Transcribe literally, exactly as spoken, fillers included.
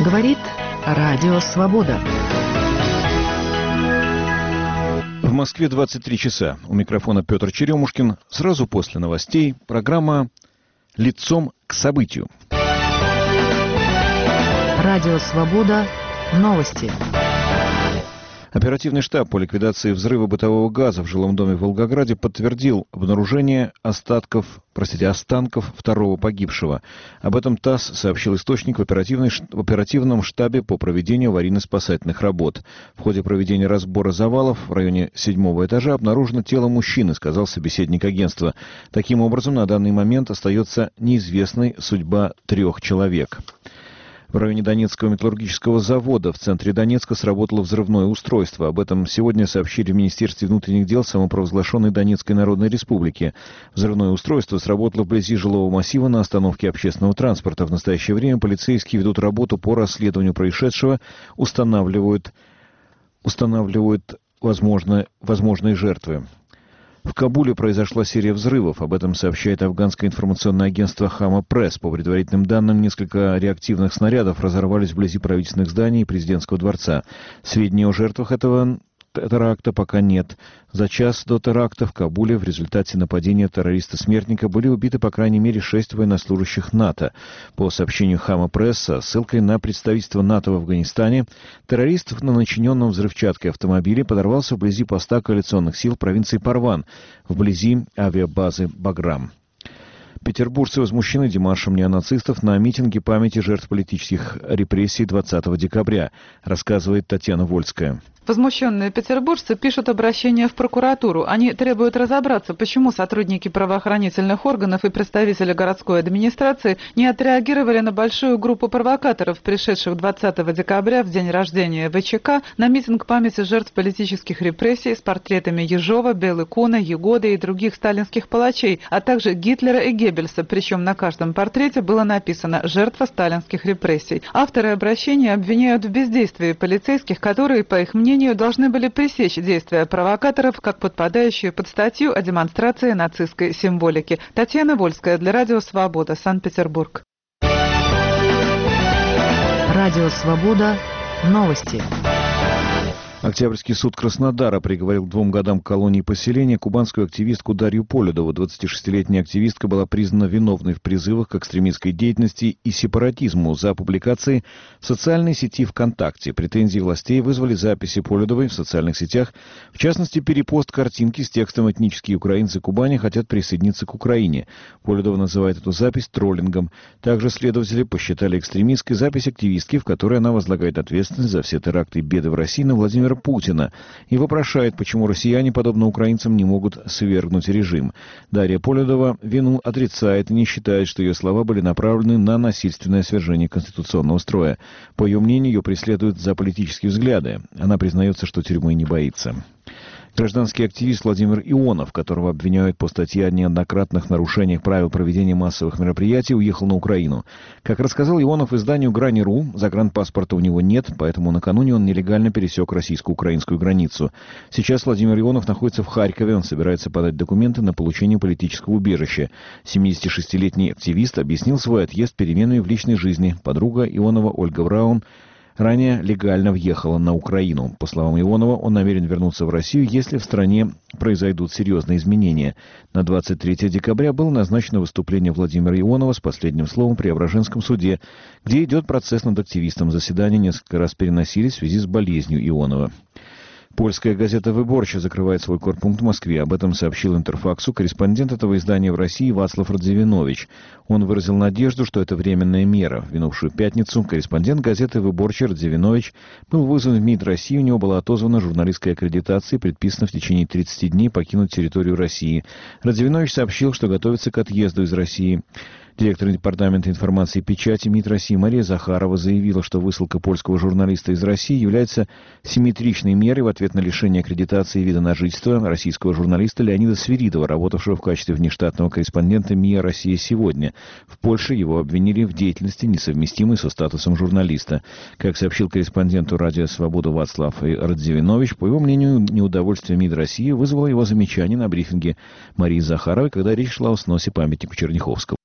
Говорит Радио Свобода. В Москве двадцать три часа. У микрофона Петр Черемушкин. Сразу после новостей программа «Лицом к событию». Радио Свобода. Новости. Оперативный штаб по ликвидации взрыва бытового газа в жилом доме в Волгограде подтвердил обнаружение остатков, простите, останков второго погибшего. Об этом ТАСС сообщил источник в, в оперативном штабе по проведению аварийно-спасательных работ. В ходе проведения разбора завалов в районе седьмого этажа обнаружено тело мужчины, сказал собеседник агентства. Таким образом, на данный момент остается неизвестной судьба трех человек. В районе Донецкого металлургического завода в центре Донецка сработало взрывное устройство. Об этом сегодня сообщили в Министерстве внутренних дел самопровозглашенной Донецкой Народной Республики. Взрывное устройство сработало вблизи жилого массива на остановке общественного транспорта. В настоящее время полицейские ведут работу по расследованию происшедшего, устанавливают, устанавливают возможно, возможные жертвы. В Кабуле произошла серия взрывов. Об этом сообщает афганское информационное агентство Хама Пресс. По предварительным данным, несколько реактивных снарядов разорвались вблизи правительственных зданий и президентского дворца. Сведений о жертвах этого теракта пока нет. За час до теракта в Кабуле в результате нападения террориста-смертника были убиты по крайней мере шесть военнослужащих НАТО. По сообщению Хама Пресс со ссылкой на представительство НАТО в Афганистане, террорист на начиненном взрывчаткой автомобиле подорвался вблизи поста коалиционных сил провинции Парван, вблизи авиабазы Баграм. Петербуржцы возмущены демаршем неонацистов на митинге памяти жертв политических репрессий двадцатого декабря, рассказывает Татьяна Вольская. Возмущенные петербуржцы пишут обращение в прокуратуру. Они требуют разобраться, почему сотрудники правоохранительных органов и представители городской администрации не отреагировали на большую группу провокаторов, пришедших двадцатого декабря в день рождения ВЧК на митинг памяти жертв политических репрессий с портретами Ежова, Белыкуна, Егоды и других сталинских палачей, а также Гитлера и Геббельса. Причем на каждом портрете было написано «Жертва сталинских репрессий». Авторы обращения обвиняют в бездействии полицейских, которые, по их мнению, должны были пресечь действия провокаторов, как подпадающие под статью о демонстрации нацистской символики. Татьяна Вольская для Радио Свобода, Санкт-Петербург. Радио Свобода. Новости. Октябрьский суд Краснодара приговорил к двум годам колонии поселения кубанскую активистку Дарью Полюдову. двадцатишестилетняя активистка была признана виновной в призывах к экстремистской деятельности и сепаратизму за публикации в социальной сети ВКонтакте. Претензии властей вызвали записи Полюдовой в социальных сетях, в частности, перепост картинки с текстом «Этнические украинцы Кубани хотят присоединиться к Украине». Полюдова называет эту запись троллингом. Также следователи посчитали экстремистской запись активистки, в которой она возлагает ответственность за все теракты и беды в России на Владимира Путина и вопрошает, почему россияне, подобно украинцам, не могут свергнуть режим. Дарья Полюдова вину отрицает и не считает, что ее слова были направлены на насильственное свержение конституционного строя. По ее мнению, ее преследуют за политические взгляды. Она признается, что тюрьмы не боится. Гражданский активист Владимир Ионов, которого обвиняют по статье о неоднократных нарушениях правил проведения массовых мероприятий, уехал на Украину. Как рассказал Ионов изданию «Грани.ру», загранпаспорта у него нет, поэтому накануне он нелегально пересек российско-украинскую границу. Сейчас Владимир Ионов находится в Харькове, он собирается подать документы на получение политического убежища. семидесятишестилетний активист объяснил свой отъезд переменами в личной жизни. Подруга Ионова Ольга Враун ранее легально въехала на Украину. По словам Ионова, он намерен вернуться в Россию, если в стране произойдут серьезные изменения. На двадцать третьего декабря было назначено выступление Владимира Ионова с последним словом в Преображенском суде, где идет процесс над активистом. Заседания несколько раз переносились в связи с болезнью Ионова. Польская газета «Выборча» закрывает свой корпункт в Москве. Об этом сообщил Интерфаксу корреспондент этого издания в России Вацлав Радзивинович. Он выразил надежду, что это временная мера. В минувшую пятницу корреспондент газеты «Выборча» Радзивинович был вызван в МИД России. У него была отозвана журналистская аккредитация и предписано в течение тридцати дней покинуть территорию России. Радзивинович сообщил, что готовится к отъезду из России. Директор департамента информации и печати МИД России Мария Захарова заявила, что высылка польского журналиста из России является симметричной мерой в ответ на лишение аккредитации и вида на жительство российского журналиста Леонида Свиридова, работавшего в качестве внештатного корреспондента МИА «Россия сегодня». В Польше его обвинили в деятельности, несовместимой со статусом журналиста. Как сообщил корреспонденту «Радио Свобода» Вацлав Радзивинович, по его мнению, неудовольствие МИД России вызвало его замечание на брифинге Марии Захаровой, когда речь шла о сносе памятника Черняховского.